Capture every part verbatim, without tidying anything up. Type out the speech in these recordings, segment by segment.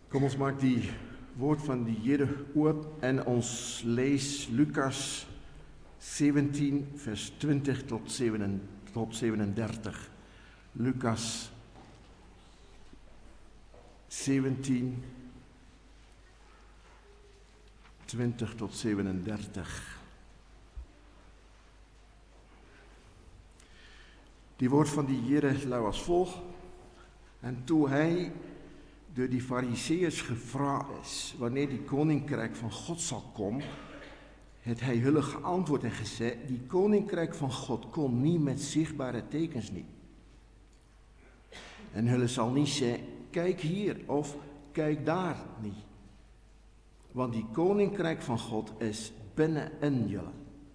Kom ons maak die woord van die Here oop en ons lees Lukas zeventien vers twintig tot zevenendertig. Lukas zeventien, twintig tot zevenendertig. Die woord van die Here lui as volg: En toe hy door die Fariseërs gevra is wanneer die koninkryk van God sal kom, het hy hulle geantwoord en gesê: die koninkryk van God kom nie met sigbare tekens nie. En hulle sal nie sê: kyk hier of kyk daar nie. Want die koninkryk van God is binne in julle.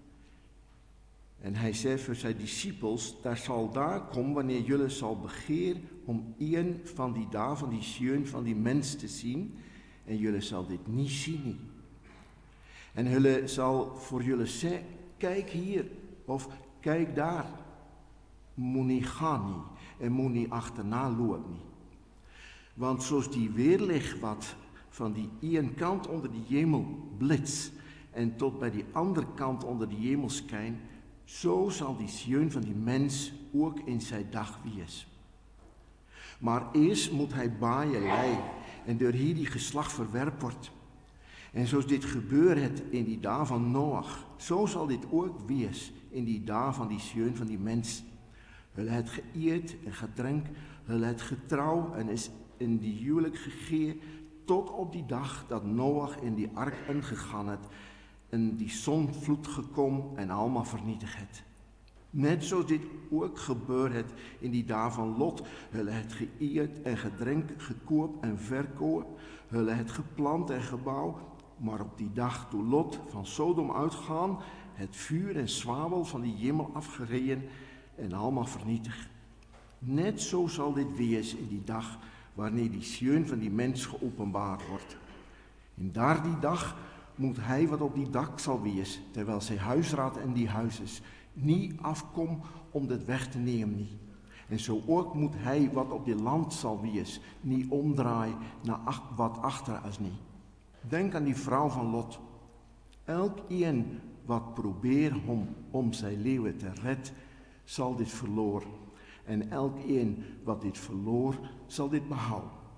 En hy sê vir sy disippels: daar sal daar kom wanneer julle sal begeer om een van die dae van die seun van die mens te sien, en julle sal dit nie sien nie. En hulle sal vir julle sê: kyk hier of kyk daar. Moenie gaan nie en moenie agterna loop nie. Want soos die weerlig wat van die een kant onder die hemel blits en tot by die ander kant onder die hemel skyn, so sal die seun van die mens ook in sy dag wees. Maar eers moet hy baie ly en deur hierdie geslag verwerp word. En soos dit gebeur het in die dae van Noag, so sal dit ook wees in die dae van die seun van die mens. Hulle het geëet en gedrink, hulle het getrou en is in die huwelik gegee, tot op die dag dat Noag in die ark ingegaan het, in die sonvloed gekom en almal vernietig het. Net soos dit ook gebeur het in die dae van Lot. Hulle het geëet en gedrink, gekoop en verkoop, hulle het geplant en gebou, maar op die dag toe Lot van Sodom uitgaan, het vuur en swavel van die hemel afgereën en almal vernietig. Net so sal dit wees in die dag wanneer die seun van die mens geopenbaar word. En daardie dag moet hy wat op die dak sal wees, terwyl sy huisraad in die huis is, nie afkom om dit weg te neem nie. En so ook moet hy wat op die land sal wees, nie omdraai na wat agter is nie. Denk aan die vrou van Lot. Elkeen wat probeer hom om sy lewe te red, sal dit verloor. En elkeen wat dit verloor, sal dit behou.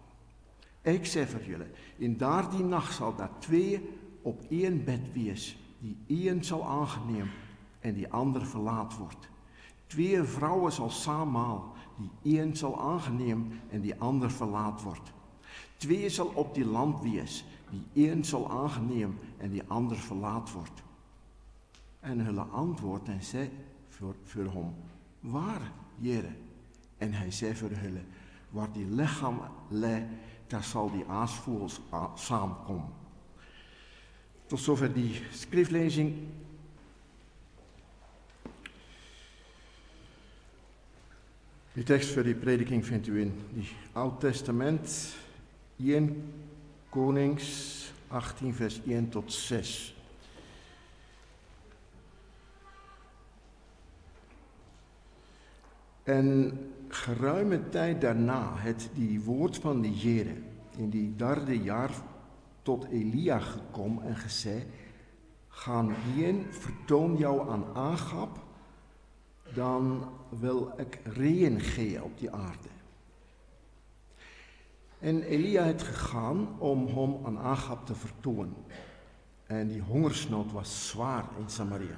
Ek sê vir julle, in daardie nag sal daar twee op een bed wees, die een sal aangeneem en die ander verlaat word. Twee vroue sal saammaal, die een sal aangeneem en die ander verlaat word. Twee sal op die land wees, die een sal aangeneem en die ander verlaat word. En hulle antwoord en sê vir, vir hom: waar, Here? En hy sê vir hulle: waar die liggaam lê, daar sal die aasvoëls saamkom. Tot zover die skriflezing. Die tekst voor die prediking vindt u in die Oud Testament, eerste Konings achttien vers een tot zes. En geruime tijd daarna het die woord van die Here in die derde jaar tot Elia gekom en gesê: gaan heen, vertoon jou aan Agab, dan wil ek reën gee op die aarde. En Elia het gegaan om hom aan Agab te vertoon. En die hongersnood was zwaar in Samaria.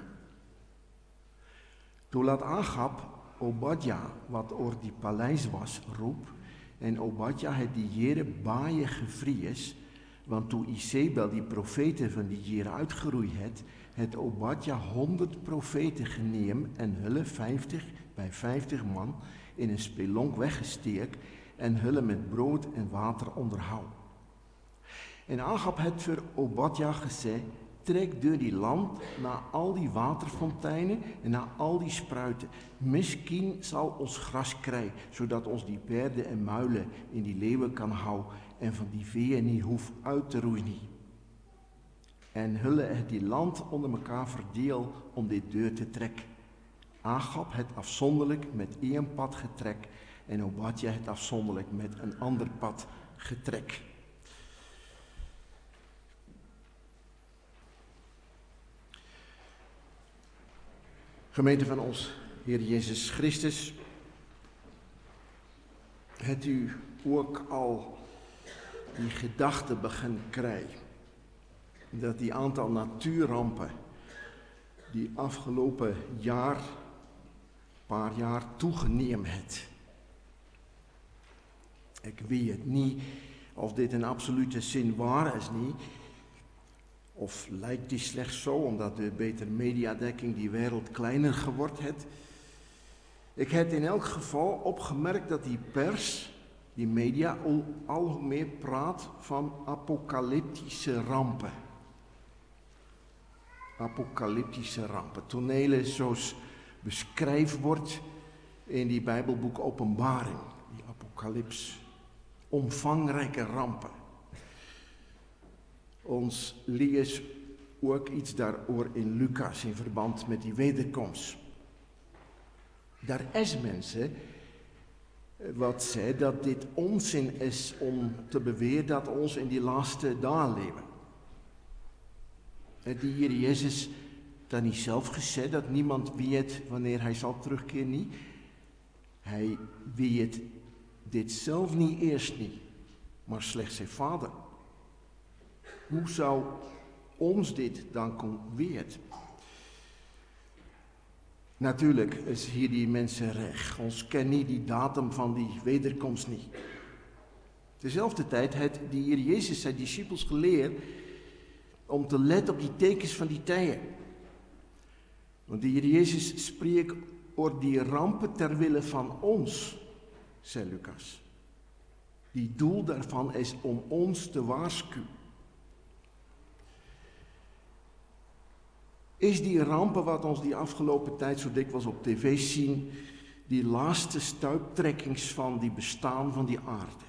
Toe laat Agab Obadja, wat oor die paleis was, roep, en Obadja het die Here baie gevrees, want toe Isabel die profete van die Here uitgeroei het, het Obadja honderd profete geneem en hulle vyftig by vyftig man in 'n spelonk weggesteek en hulle met brood en water onderhou. En Agab het vir Obadja gesê: trek deur die land na al die waterfonteine en na al die spruite. Miskien sal ons gras kry, sodat ons die perde en muile in die lewe kan hou en van die vee nie hoef uit te roei nie. En hulle het die land onder mekaar verdeel om dit deur te trek. Agab het afsonderlik met een pad getrek en Obadja het afsonderlik met een ander pad getrek. Gemeente van ons Heer Jezus Christus, het u ook al die gedachte begint krijgen dat die aantal natuurrampen die afgelopen jaar, paar jaar toegenomen het. Ik weet niet of dit in absolute zin waar is niet. Of lijkt die slechts zo, omdat de betere mediadekking die wereld kleiner geworden heeft. Ik heb in elk geval opgemerkt dat die pers, die media, al, al meer praat van apocalyptische rampen. Apocalyptische rampen. Tonelen zoals beschreven wordt in die Bijbelboek Openbaring. Die apocalyps. Omvangrijke rampen. Ons lees ook iets daarover in Lucas in verband met die wederkomst. Daar is mensen wat zei dat dit onzin is om te beweren dat ons in die laatste dagen leven. Die Heer Jezus dan niet zelf gezegd dat niemand weet wanneer hij zal terugkeren niet. Hij weet dit zelf niet eerst niet, maar slechts zijn Vader. Hoe zou ons dit dan kunnen weten? Natuurlijk is hier die mensen recht. Ons kennen niet die datum van die wederkomst niet. Tezelfde tijd heeft de Heer Jezus zijn discipels geleerd om te letten op die tekens van die tijden. Want de Heer Jezus spreekt over die rampen ter wille van ons, zei Lucas. Die doel daarvan is om ons te waarschuwen. Is die rampen wat ons die afgelopen tijd zo dikwijls op tv zien, die laatste stuiptrekkings van die bestaan van die aarde?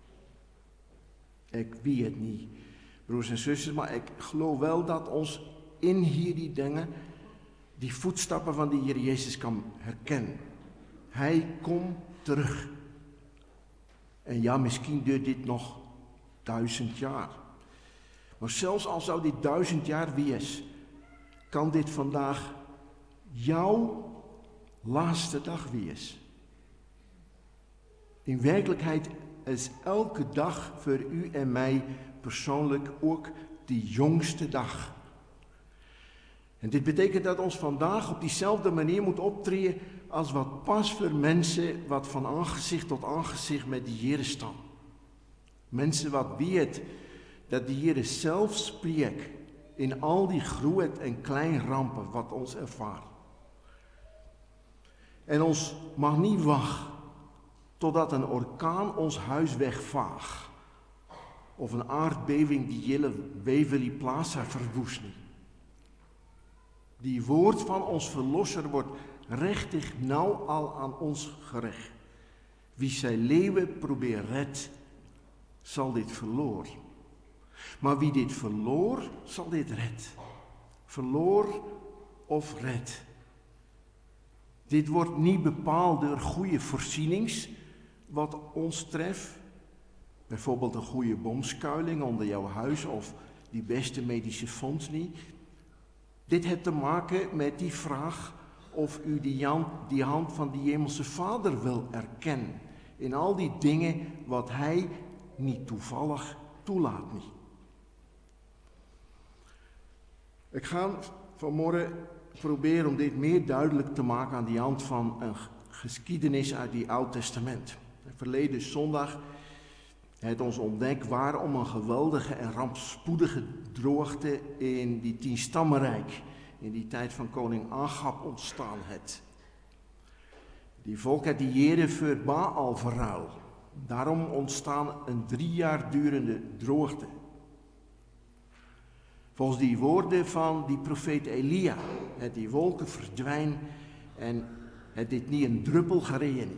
Ik weet het niet, broers en zusters, maar ik geloof wel dat ons in hier die dingen, die voetstappen van die Heer Jezus kan herkennen. Hij komt terug. En ja, misschien duurt dit nog duizend jaar. Maar zelfs al zou dit duizend jaar wees, kan dit vandaag jouw laatste dag wees. In werkelijkheid is elke dag voor u en mij persoonlijk ook de jongste dag. En dit betekent dat ons vandaag op diezelfde manier moet optreden als wat pas voor mensen wat van aangezicht tot aangezicht met de Heer staan. Mensen wat weet dat de Heer zelf spreekt in al die groot en klein rampen wat ons ervaart. En ons mag niet wachten totdat een orkaan ons huis wegvaagt. Of een aardbeving die hele Waverly Plaza verwoest niet. Die woord van ons verlosser wordt rechtig nauw al aan ons gericht. Wie zijn leven probeert red, zal dit verloor. Maar wie dit verloor, zal dit red. Verloor of red. Dit wordt niet bepaald door goede voorzienings, wat ons treft. Bijvoorbeeld een goede bomskuiling onder jouw huis of die beste medische fonds niet. Dit heeft te maken met die vraag of u die hand, die hand van die hemelse Vader wil erkennen. In al die dingen wat hij niet toevallig toelaat niet. Ik ga vanmorgen proberen om dit meer duidelijk te maken aan de hand van een geschiedenis uit die Oud Testament. Verleden zondag heeft ons ontdekt waarom een geweldige en rampspoedige droogte in die tienstammenrijk, in die tijd van koning Agab ontstaan heeft. Die volk had die Here voor Baal verruild. Daarom ontstaan een drie jaar durende droogte. Volgens die woorden van die profeet Elia, het die wolken verdwijnen en het dit niet een druppel gereden.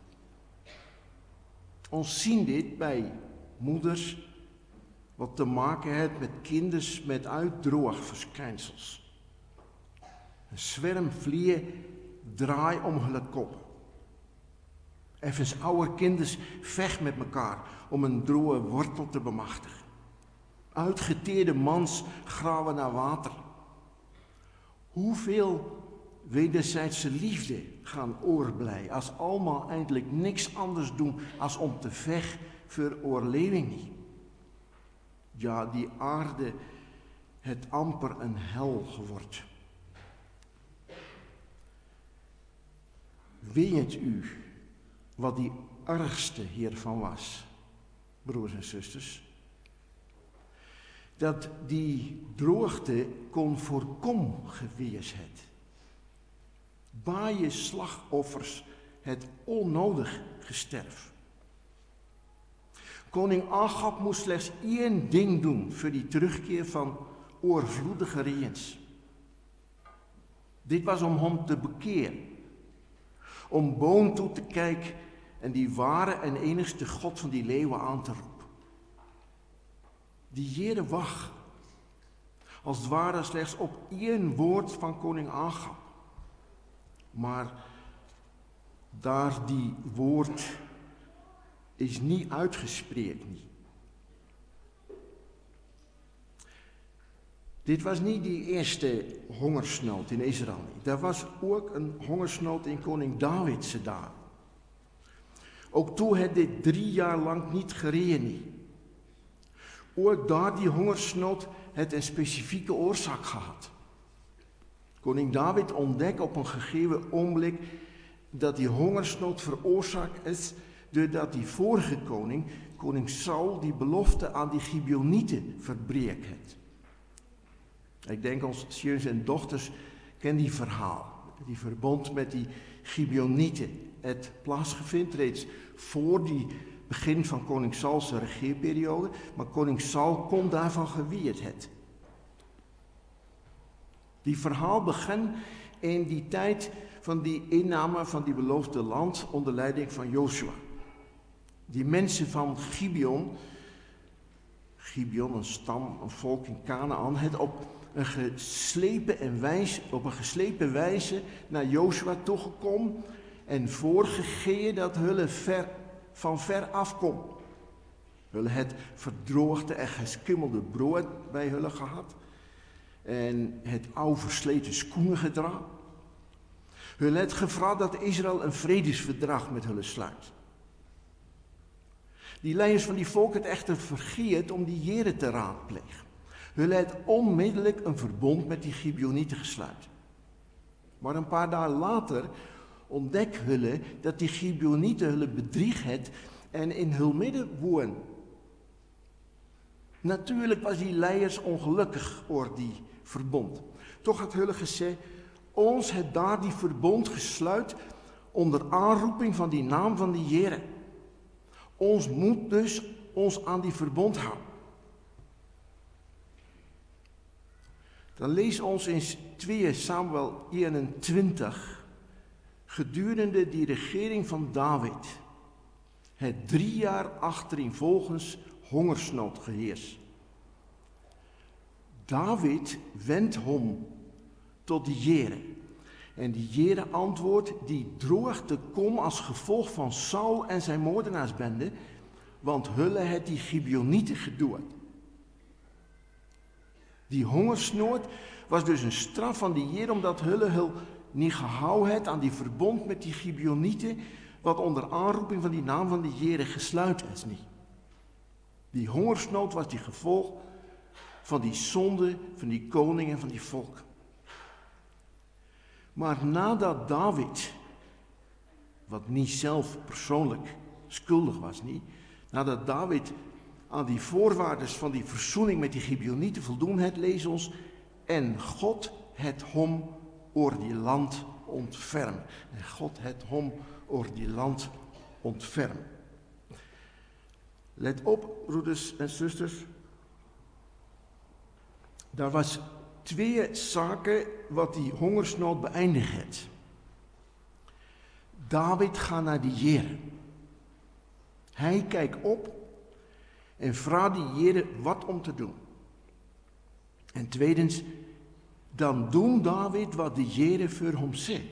Ons zien dit bij moeders wat te maken heeft met kinders met uitdroogverschijnsels. Een zwerm vliegen draai om hun kop. Even oude kinders vecht met elkaar om een droge wortel te bemachtigen. Uitgeteerde mans graven naar water. Hoeveel wederzijdse liefde gaan oorblij. Als allemaal eindelijk niks anders doen als om te vechten voor oorleving. Ja, die aarde het amper een hel geworden. Weet u wat die ergste hiervan was, broers en zusters? Dat die droogte kon voorkom geweest het. Baie slachtoffers het onnodig gesterf. Koning Agab moest slechts één ding doen voor die terugkeer van oorvloedige regens. Dit was om hem te bekeren. Om boon toe te kijken en die ware en enigste God van die leeuwen aan te roepen. Die Heere wacht, als het ware slechts op één woord van koning Agab. Maar daar die woord is niet uitgesproken. Niet. Dit was niet die eerste hongersnood in Israël. Er was ook een hongersnood in koning Davidse dagen. Ook toen het dit drie jaar lang niet geregend. Ook daar die hongersnood het een specifieke oorzaak gehad. Koning David ontdekt op een gegeven ogenblik dat die hongersnood veroorzaakt is doordat die vorige koning, koning Saul, die belofte aan die Gibeonieten verbreekt heeft. Ik denk ons zoons en dochters kennen die verhaal. Die verbond met die Gibeonieten. Het plaatsgevindt reeds voor die begin van koning Sauls regeerperiode. Maar koning Saul kon daarvan geweerd het. Die verhaal begint in die tijd van die inname van die beloofde land onder leiding van Jozua. Die mensen van Gibeon, Gibeon een stam, een volk in Kanaan, het op een geslepen, en wijze, op een geslepen wijze naar Jozua toegekomen en voorgegeven dat hulle ver, van ver afkomt. Hulle het verdroogde en geskimmelde brood bij hulle gehad en het oude versleten schoenen gedragen. Hulle het gevraagd dat Israël een vredesverdrag met hulle sluit. Die leiders van die volk het echter vergeet om die Here te raadplegen. Hulle het onmiddellijk een verbond met die Gibeonieten gesluit. Maar een paar dagen later ontdekt hulle dat die Gibeonieten hulle bedrieg het en in hun midden woon. Natuurlijk was die leiders ongelukkig over die verbond. Toch had hulle gezegd, ons het daar die verbond gesluit onder aanroeping van die naam van die Here. Ons moet dus ons aan die verbond houden. Dan lees ons in tweede Samuel eenentwintig, gedurende die regering van David, het drie jaar achtereenvolgens hongersnood geheers. David wendt hom tot de Here. En die Here antwoordt, die droogte kom als gevolg van Saul en zijn moordenaarsbende, want hulle het die Gibeonieten gedood. Die hongersnood was dus een straf van die Heer, omdat hulle hul niet gehouden het aan die verbond met die Gibeonieten, wat onder aanroeping van die naam van die Heer gesluit is niet. Die hongersnood was die gevolg van die zonde van die koning en van die volk. Maar nadat David, wat niet zelf persoonlijk schuldig was niet, nadat David aan die voorwaarden van die verzoening met die Gibeonieten voldoen het, lees ons, en God het hom oor die land ontferm. En God het hom oor die land ontferm. Let op, broeders en zusters. Daar was twee zaken wat die hongersnood beëindigt. David gaat naar die Heer. Hij kijkt op en vraagt die Heer wat om te doen. En tweedens, dan doet David wat de Heer voor hem zegt.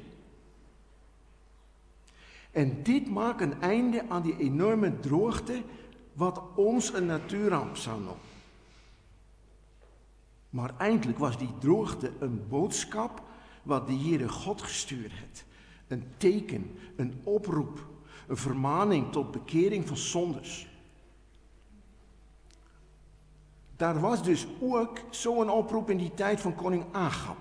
En dit maakt een einde aan die enorme droogte, wat ons een natuurramp zou noemen. Maar eindelijk was die droogte een boodschap wat de Heere God gestuurd heeft. Een teken, een oproep, een vermaning tot bekering van zondes. Daar was dus ook zo'n oproep in die tijd van koning Agab.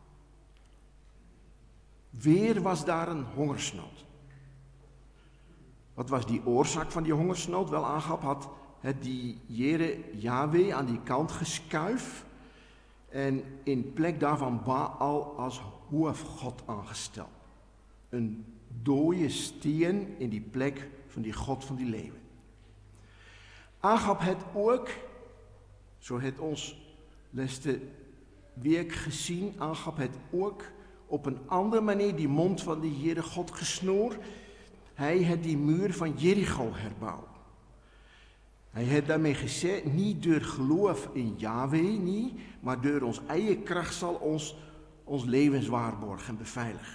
Weer was daar een hongersnood. Wat was die oorzaak van die hongersnood? Wel, Agab had het die Heere Yahweh aan die kant geskuif en in plek daarvan Baal als hoofdgod aangesteld. Een dode steen in die plek van die God van die leeuwen. Agab het ook, zo het ons leste week gezien, Agab het ook op een andere manier die mond van de Heere God gesnoerd. Hij heeft die muur van Jericho herbouwd. Hij heeft daarmee gezegd, niet door geloof in Yahweh, niet, maar door ons eigen kracht zal ons ons levenswaarborgen en beveiligen.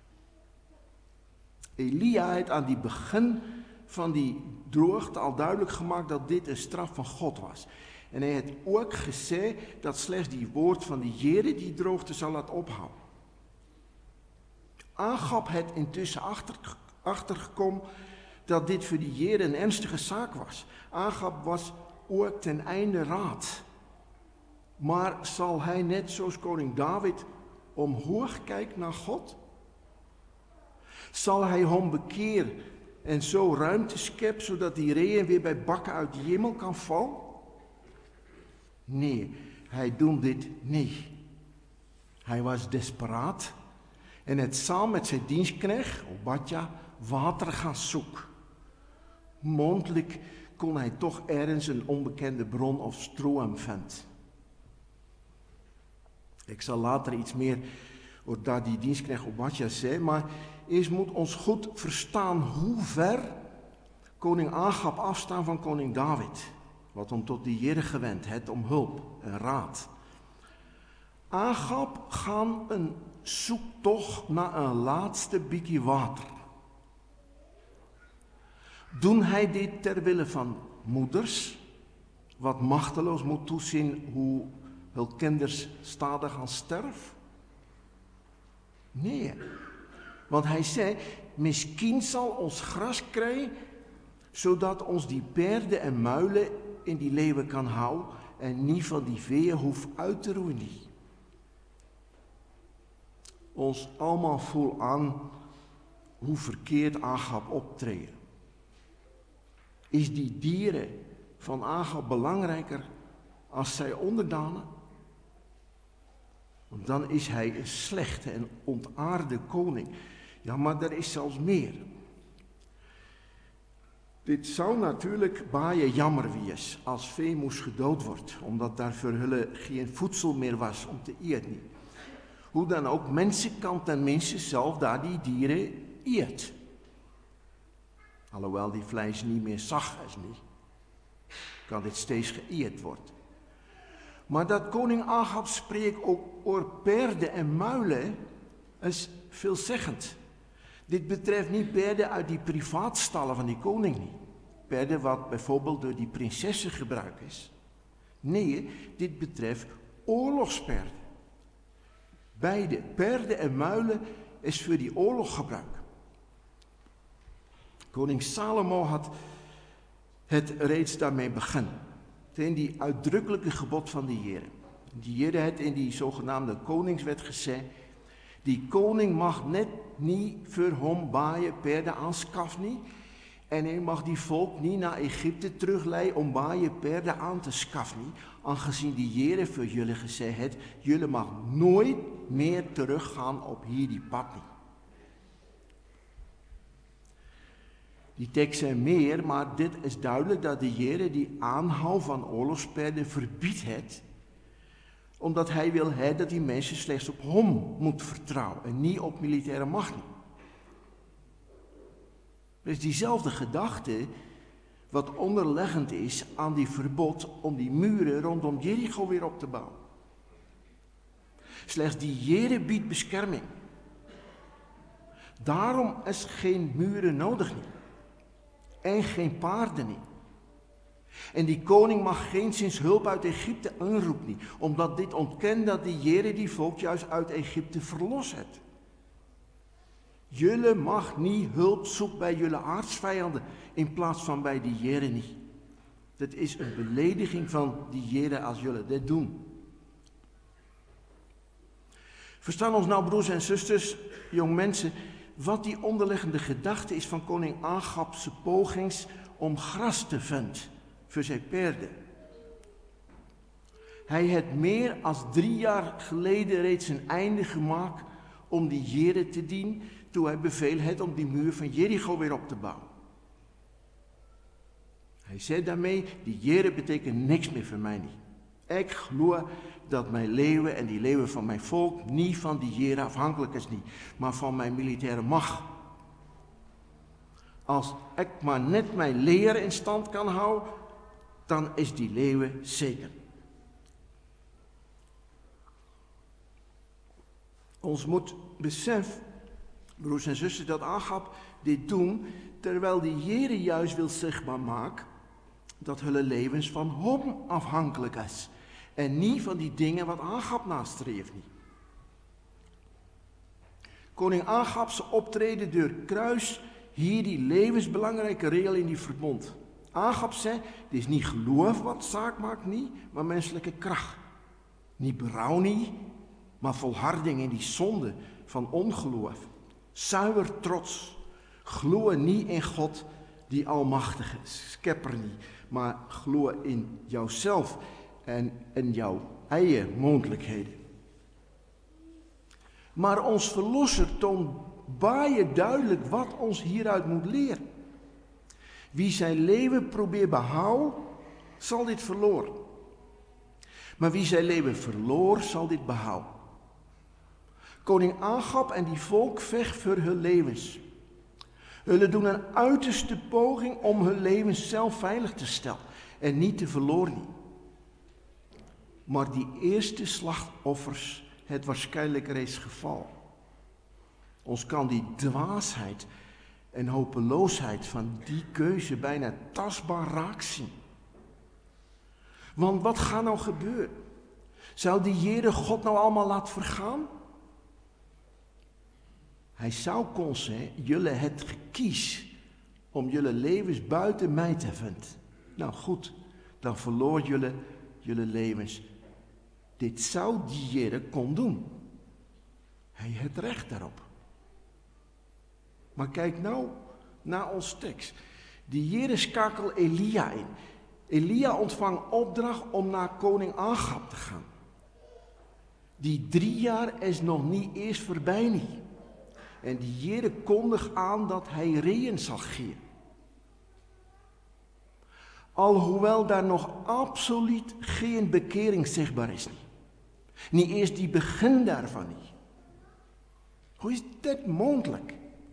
Elia heeft aan die begin van die droogte al duidelijk gemaakt dat dit een straf van God was. En hij heeft ook gezegd dat slechts die woord van de Heere die droogte zal laten ophouden. Agab het intussen achter, achtergekomen dat dit voor die Heere een ernstige zaak was. Agab was ook ten einde raad. Maar zal hij net zoals koning David omhoog kijken naar God? Zal hij hem bekeren en zo ruimte scheppen zodat die regen weer bij bakken uit de hemel kan vallen? Nee, hij doet dit niet. Hij was desperaat en het samen met zijn dienstknecht, Obadja, water gaan zoeken. Mondelijk kon hij toch ergens een onbekende bron of stroom vinden. Ik zal later iets meer over dat die dienstknecht Obadja zei, maar eerst moet ons goed verstaan hoe ver koning Agab afstaan van koning David, wat hem tot de Heere gewend heeft om hulp en raad. Agab gaan een zoektocht naar een laatste beetje water. Doen hij dit ter wille van moeders, wat machteloos moet toezien hoe hun kinders stadig gaan sterven? Nee, want hij zei, misschien zal ons gras krijgen, zodat ons die paarden en muilen in die leeuwen kan houden en niet van die veeën hoeft uit te roeien. Ons allemaal voelt aan hoe verkeerd Agab optreden. Is die dieren van Agab belangrijker als zij onderdanen? Want dan is hij een slechte en ontaarde koning. Ja, maar er is zelfs meer. Dit zou natuurlijk baie jammer wees als vee moest gedood worden, omdat daar voor hun geen voedsel meer was om te eten. Hoe dan ook, mensen kan ten minste zelf daar die dieren eet. Alhoewel die vlees niet meer zacht is, niet. Kan dit steeds geëerd worden. Maar dat koning Agab spreekt ook over paarden en muilen is veelzeggend. Dit betreft niet paarden uit die privaatstallen van die koning niet. Paarden wat bijvoorbeeld door die prinsessen gebruikt is. Nee, dit betreft oorlogspaarden. Beide, paarden en muilen, is voor die oorlog gebruikt. Koning Salomo had het reeds daarmee begonnen. In die uitdrukkelijke gebod van de Heere. Die Heere had in die zogenaamde koningswet gezegd, die koning mag net niet voor hem baaien paarden aanschaffen. En hij mag die volk niet naar Egypte terugleiden om baaien paarden aan te schaffen. Aangezien die Heere voor jullie gezegd heeft, jullie mag nooit meer teruggaan op hier die pad niet. Die tekst zijn meer, maar dit is duidelijk dat de Heere die aanhou van oorlogspaarden verbiedt het, omdat hij wil he, dat die mensen slechts op hem moet vertrouwen en niet op militaire macht. Dus diezelfde gedachte wat onderliggend is aan die verbod om die muren rondom Jericho weer op te bouwen. Slechts die Heere biedt bescherming. Daarom is geen muren nodig niet. En geen paarden niet. En die koning mag geenszins hulp uit Egypte aanroepen niet, omdat dit ontkent dat die Here die volk juist uit Egypte verlost heeft. Jullie mag niet hulp zoeken bij jullie aardsvijanden in plaats van bij die Here niet. Dat is een belediging van die Here als jullie dit doen. Verstaan ons nou, broers en zusters, jong mensen, wat die onderliggende gedachte is van koning Agab's pogings om gras te vinden voor zijn paarden. Hij heeft meer dan drie jaar geleden reeds een einde gemaakt om die Here te dienen, toen hij bevel had om die muur van Jericho weer op te bouwen. Hij zei daarmee, die Here betekent niks meer voor mij niet. Ik geloof dat mijn leeuwen en die leeuwen van mijn volk niet van die Here afhankelijk is niet, maar van mijn militaire macht. Als ik maar net mijn leer in stand kan houden, dan is die leeuwen zeker. Ons moet beseffen, broers en zusters, dat Agab dit doen, terwijl die Here juist wil zichtbaar maken dat hun levens van hem afhankelijk is. En niet van die dingen wat Agab nastreeft niet. Koning Agab's optreden door kruis hier die levensbelangrijke regel in die verbond. Agab zei, het is niet geloof wat zaak maakt niet, maar menselijke kracht. Niet berouw niet, maar volharding in die zonde van ongeloof. Zuiver trots. Gloe niet in God die almachtig is, schepper niet, maar gloe in jouzelf en in jouw eigen mogelijkheden. Maar ons verlosser toont baie duidelijk wat ons hieruit moet leren. Wie zijn leven probeert behouden, zal dit verloren. Maar wie zijn leven verloor, zal dit behouden. Koning Agab en die volk vecht voor hun levens. Hun doen een uiterste poging om hun levens zelf veilig te stellen en niet te verloren. Maar die eerste slachtoffers, het waarschijnlijk reeds geval. Ons kan die dwaasheid en hopeloosheid van die keuze bijna tastbaar raak zien. Want wat gaat nou gebeuren? Zou die Heere God nou allemaal laten vergaan? Hij zou kon zeggen, jullie het gekies om jullie levens buiten mij te vinden. Nou goed, dan verloor jullie jullie levens. Dit zou die Heere kon doen. Hij heeft recht daarop. Maar kijk nou naar ons tekst. Die Heere schakel Elia in. Elia ontvangt opdracht om naar koning Agab te gaan. Die drie jaar is nog niet eens voorbij niet. En die Heere kondigt aan dat hij reën zal geven. Alhoewel daar nog absoluut geen bekering zichtbaar is. Niet, niet eens die begin daarvan niet. Hoe is dit mogelijk?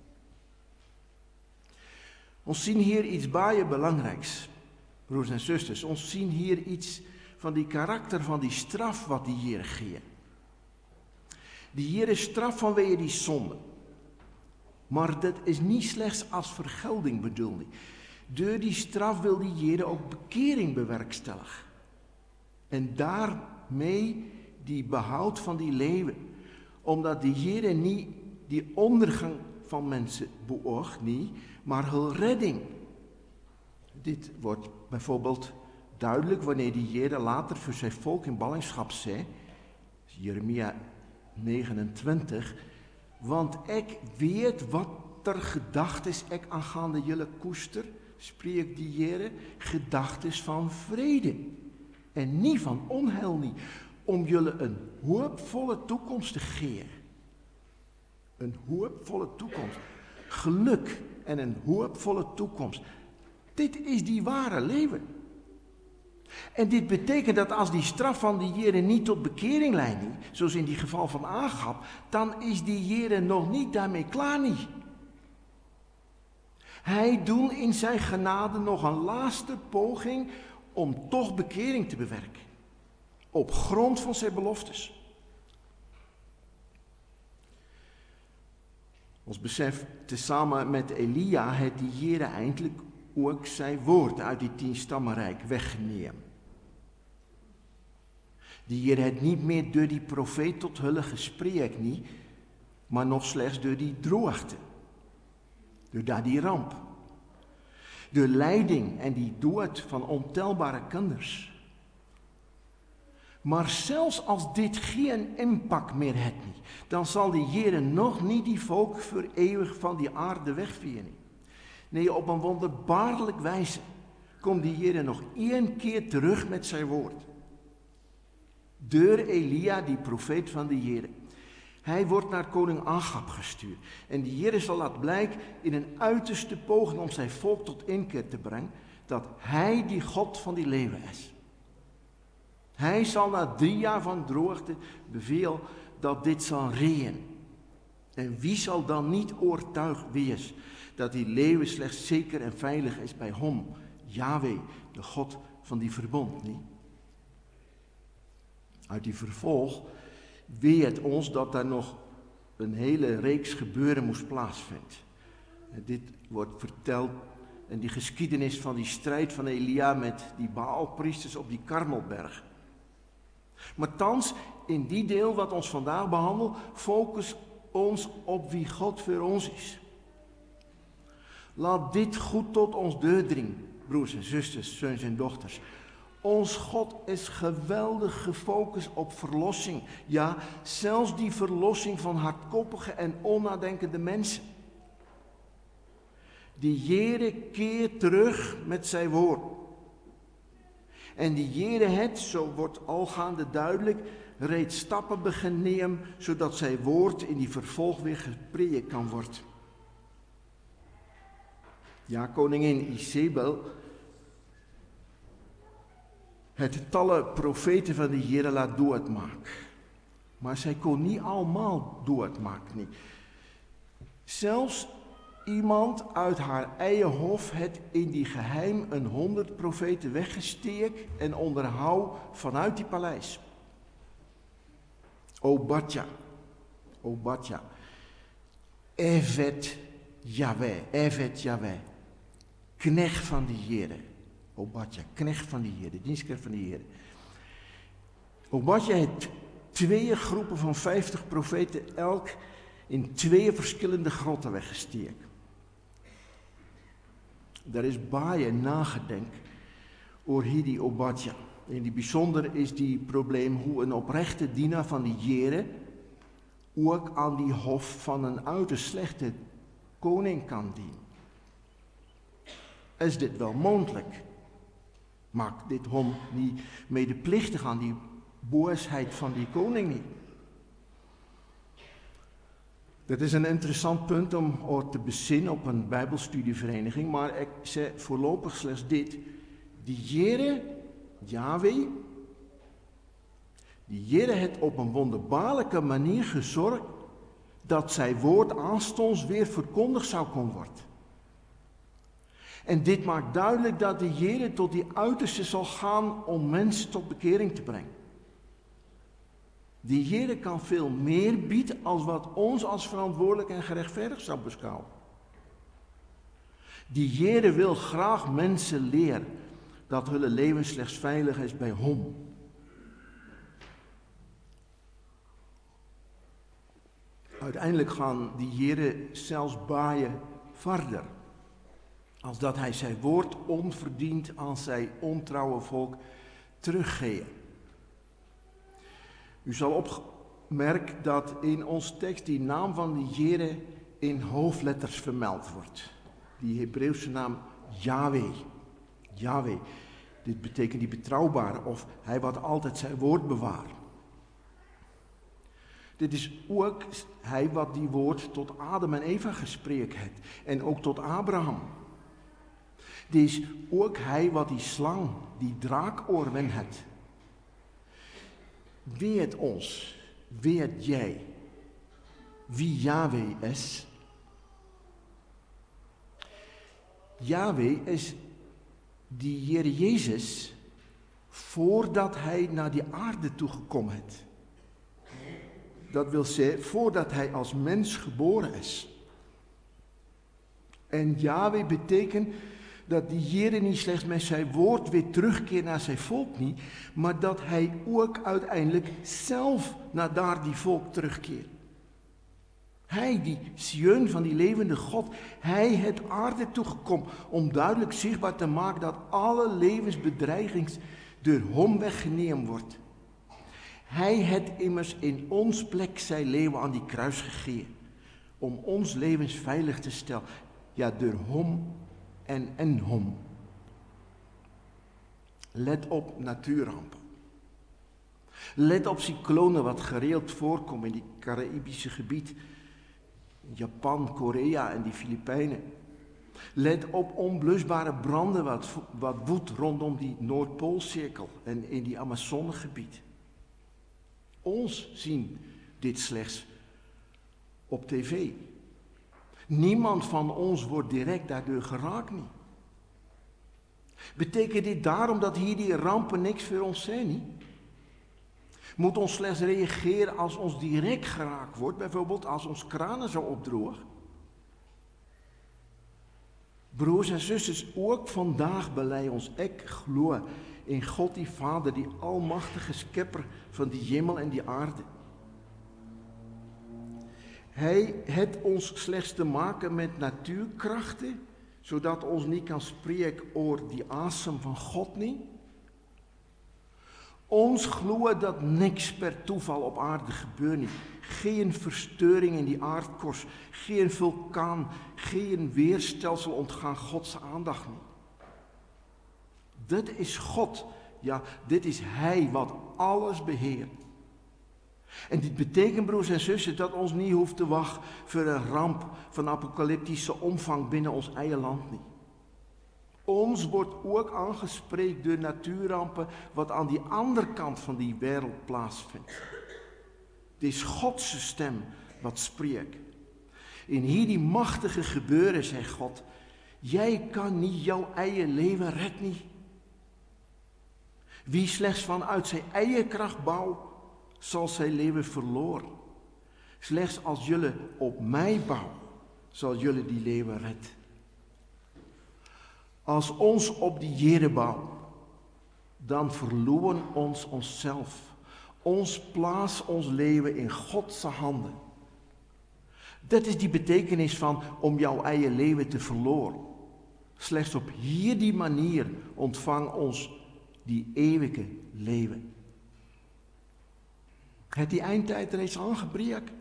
Ons zien hier iets baie belangrijks, broers en zusters. Ons zien hier iets van die karakter van die straf wat die Heer geeft. Die Heer is straf vanwege die zonde. Maar dat is niet slechts als vergelding bedoeld. Door die straf wil die Heer ook bekering bewerkstelligen. En daarmee die behoud van die leven. Omdat die Heer niet die ondergang van mensen beoogt, niet, maar hun redding. Dit wordt bijvoorbeeld duidelijk wanneer die Heer later voor zijn volk in ballingschap zei, Jeremia negenentwintig, want ik weet wat er gedacht is, ik aangaande jullie koester, spreekt die Heer, gedachtes van vrede en niet van onheil niet, om jullie een hoopvolle toekomst te geven. Een hoopvolle toekomst. Geluk en een hoopvolle toekomst. Dit is die ware leven. En dit betekent dat als die straf van die Heere niet tot bekering leidt, niet, zoals in die geval van Agab, dan is die Heere nog niet daarmee klaar niet. Hij doet in zijn genade nog een laatste poging om toch bekering te bewerken. Op grond van zijn beloftes. Ons besef, tezamen met Elia, het die Heere eindelijk ook zijn woord uit die tien stammenrijk wegnemen. Die Heer het niet meer door die profeet tot hulle gesprek niet, maar nog slechts door die droogte. Door daar die ramp. De leiding en die dood van ontelbare kinders. Maar zelfs als dit geen impact meer heeft niet, dan zal die Heer nog niet die volk voor eeuwig van die aarde wegvieren. Nee, op een wonderbaarlijk wijze komt die Heer nog één keer terug met zijn woord. Door Elia, die profeet van de Heer. Hij wordt naar koning Agab gestuurd. En die Heer zal laten blijken in een uiterste poging om zijn volk tot inkeer te brengen, dat hij die God van die leven is. Hij zal na drie jaar van droogte bevelen dat dit zal regenen. En wie zal dan niet overtuigd wees dat die leven slechts zeker en veilig is bij hem, Yahweh, de God van die verbond, niet? Uit die vervolg weet ons dat daar nog een hele reeks gebeuren moest plaatsvinden. En dit wordt verteld in die geschiedenis van die strijd van Elia met die Baalpriesters op die Karmelberg. Maar thans, in die deel wat ons vandaag behandelt, focus ons op wie God voor ons is. Laat dit goed tot ons doordringen, broers en zusters, zoons en dochters. Ons God is geweldig gefocust op verlossing. Ja, zelfs die verlossing van hardkoppige en onnadenkende mensen. Die Heere keert terug met zijn woord. En die Heere het, zo wordt algaande duidelijk, reeds stappen beginnen nemen, zodat zijn woord in die vervolg weer gepreekt kan worden. Ja, koningin Izebel het tallen profeten van de Heere laat doodmaken. Maar zij kon niet allemaal doodmaken. Nie. Zelfs iemand uit haar eigen hof het in die geheim een honderd profeten weggesteek en onderhoud vanuit die paleis. Obadja, Obadja, Evet Yahweh, Evet Yahweh, knecht van de Heere. Obadja, knecht van de Heer, de dienstknecht van de Heer. Obadja heeft twee groepen van vijftig profeten, elk in twee verschillende grotten weggesteken. Daar is baie nagedenk over hier die Obadja. In die bijzonder is die probleem hoe een oprechte dienaar van de Heere ook aan die hof van een uiterst slechte koning kan dienen. Is dit wel mogelijk? Maakt dit hem niet medeplichtig aan die boosheid van die koning niet? Dat is een interessant punt om over te bezinnen op een bijbelstudievereniging, maar ik zeg voorlopig slechts dit. Die Heere, Yahweh, die Heere heeft op een wonderbaarlijke manier gezorgd dat zijn woord aanstonds weer verkondigd zou kunnen worden. En dit maakt duidelijk dat de Heere tot die uiterste zal gaan om mensen tot bekering te brengen. Die Heere kan veel meer bieden als wat ons als verantwoordelijk en gerechtvaardigd zou beschouwen. Die Heere wil graag mensen leren dat hun leven slechts veilig is bij hem. Uiteindelijk gaan die Heere zelfs baaien verder. Als dat hij zijn woord onverdiend aan zijn ontrouwe volk teruggeeft. U zal opmerken dat in ons tekst die naam van de Heere in hoofdletters vermeld wordt. Die Hebreeuwse naam Yahweh. Yahweh. Dit betekent die betrouwbare of hij wat altijd zijn woord bewaart. Dit is ook hij wat die woord tot Adam en Eva gesproken heeft. En ook tot Abraham. Dit is ook hij wat die slang, die draakoorwen heeft. Weet ons, weet jij wie Yahweh is? Yahweh is die Heer Jezus voordat hij naar die aarde toegekomen is. Dat wil zeggen, voordat hij als mens geboren is. En Yahweh betekent dat die Heere niet slechts met zijn woord weer terugkeert naar zijn volk niet, maar dat hij ook uiteindelijk zelf naar daar die volk terugkeert. Hij, die Sion van die levende God, hij het aarde toegekomen om duidelijk zichtbaar te maken dat alle levensbedreiging door hem weggenomen wordt. Hij het immers in ons plek zijn leven aan die kruis gegeven, om ons levens veilig te stellen, ja door hem en en hem. Let op natuurrampen. Let op cyclonen wat gereeld voorkomen in die Caraïbische gebied. Japan, Korea en die Filipijnen. Let op onblusbare branden wat, wat woedt rondom die Noordpoolcirkel en in die Amazonegebied. Ons zien dit slechts op tv. Niemand van ons wordt direct daardoor geraakt niet. Betekent dit daarom dat hier die rampen niks voor ons zijn niet? Moet ons slechts reageren als ons direct geraakt wordt, bijvoorbeeld als ons kranen zo opdroog? Broers en zusters, ook vandaag belei ons ek gloe in God die Vader, die almachtige schepper van die hemel en die aarde. Hij heeft ons slechts te maken met natuurkrachten, zodat ons niet kan spreken over die asem van God niet. Ons gloeien dat niks per toeval op aarde gebeurt. Geen verstoring in die aardkorst, geen vulkaan, geen weerstelsel ontgaan Gods aandacht niet. Dit is God, ja, dit is Hij wat alles beheert. En dit betekent, broers en zussen, dat ons niet hoeft te wachten voor een ramp van apocalyptische omvang binnen ons eigen land niet. Ons wordt ook aangesproken door natuurrampen wat aan die andere kant van die wereld plaatsvindt. Het is Gods stem wat spreekt. In hier die machtige gebeuren, zegt God, jij kan niet jouw eigen leven redden. Wie slechts vanuit zijn eigen kracht bouwt, zal zijn leven verloren. Slechts als jullie op mij bouwen, zal jullie die leven redden. Als ons op die Here bouwen, dan verloren ons onszelf. Ons plaats ons leven in Gods handen. Dat is die betekenis van om jouw eigen leven te verloren. Slechts op hierdie manier ontvang ons die eeuwige leven. Het die eindtijd reeds aangebreekt?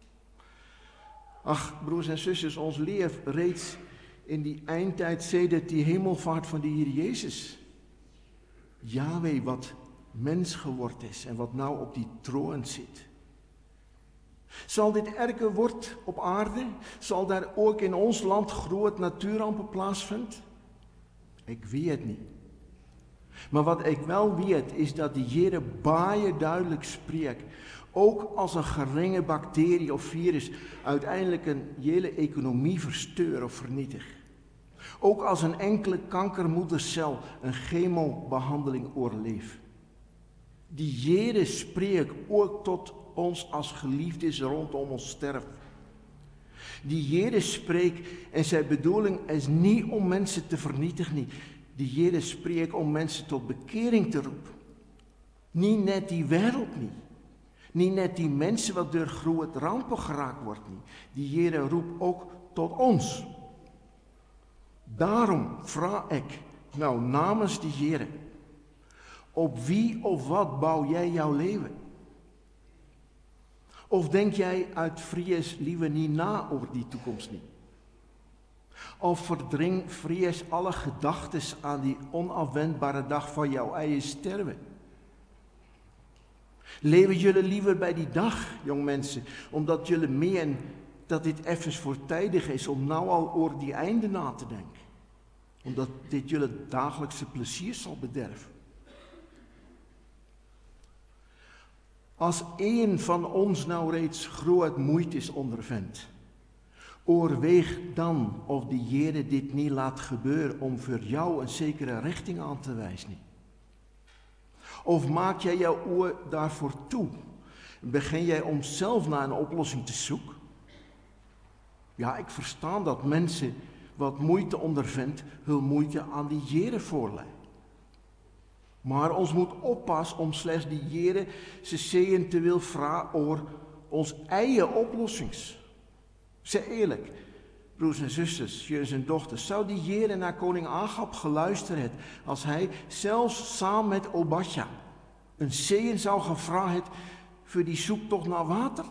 Ach, broers en zusters, ons leef reeds in die eindtijd sedert die hemelvaart van de Heer Jezus. Yahweh wat mens geworden is en wat nou op die troon zit. Zal dit erger worden op aarde? Zal daar ook in ons land groot natuurrampen plaatsvinden? Ik weet het niet. Maar wat ik wel weet is dat de Heer baie duidelijk spreekt. Ook als een geringe bacterie of virus uiteindelijk een hele economie versteuren of vernietigt. Ook als een enkele kankermoedercel een chemobehandeling oorleeft. Die Heer spreekt ook tot ons als geliefdes rondom ons sterven. Die Heer spreekt en zijn bedoeling is niet om mensen te vernietigen. Die Heer spreekt om mensen tot bekering te roepen. Niet net die wereld niet. Niet net die mensen wat door grote rampen geraakt wordt niet. Die Heer roept ook tot ons. Daarom vraag ik nou namens die Heer. Op wie of wat bouw jij jouw leven? Of denk jij uit vrees liever niet na over die toekomst niet? Of verdring vrees alle gedachten aan die onafwendbare dag van jouw eigen sterven? Leven jullie liever bij die dag, jong mensen, omdat jullie meen dat dit even voortijdig is om nou al over die einde na te denken? Omdat dit jullie dagelijkse plezier zal bederven. Als één van ons nou reeds groot moeite ondervindt, oorweeg dan of de Heer dit niet laat gebeuren om voor jou een zekere richting aan te wijzen. Of maak jij jouw oor daarvoor toe? Begin jij om zelf naar een oplossing te zoeken? Ja, ik verstaan dat mensen wat moeite ondervindt, hul moeite aan die Here voorlei. Maar ons moet oppassen om slechts die Here ze zeeën te wil vragen over ons eigen oplossings. Zeg eerlijk, broers en zusters, zus en dochters, zou die Here naar koning Agab geluisterd hebben als hij zelfs samen met Obadja een zeeën zou gevraagd voor die zoektocht naar water?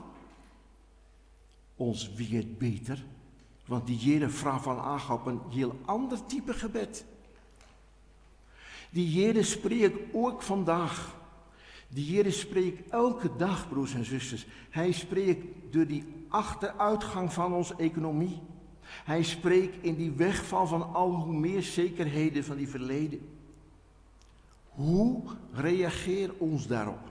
Ons wie het beter, want die Here vraagt van Agab een heel ander type gebed. Die Here spreekt ook vandaag. Die Here spreekt elke dag, broers en zusters. Hij spreekt door die achteruitgang van onze economie. Hij spreekt in die wegval van al hoe meer zekerheden van die verleden. Hoe reageer ons daarop?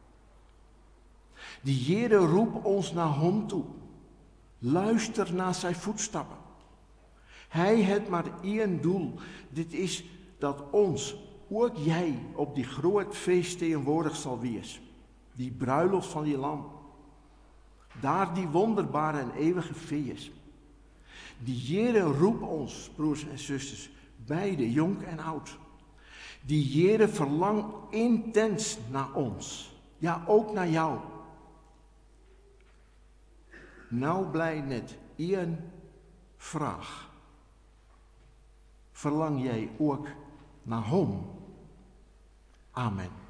Die Here roept ons naar hem toe. Luister naar zijn voetstappen. Hij heeft maar één doel. Dit is dat ons, ook jij, op die groot feest tegenwoordig zal wees. Die bruiloft van die lam. Daar die wonderbare en eeuwige feest. Die Here roept ons, broers en zusters, beide, jong en oud. Die Here verlangt intens naar ons. Ja, ook naar jou. Nou blij net één vraag. Verlang jij ook naar hem? Amen.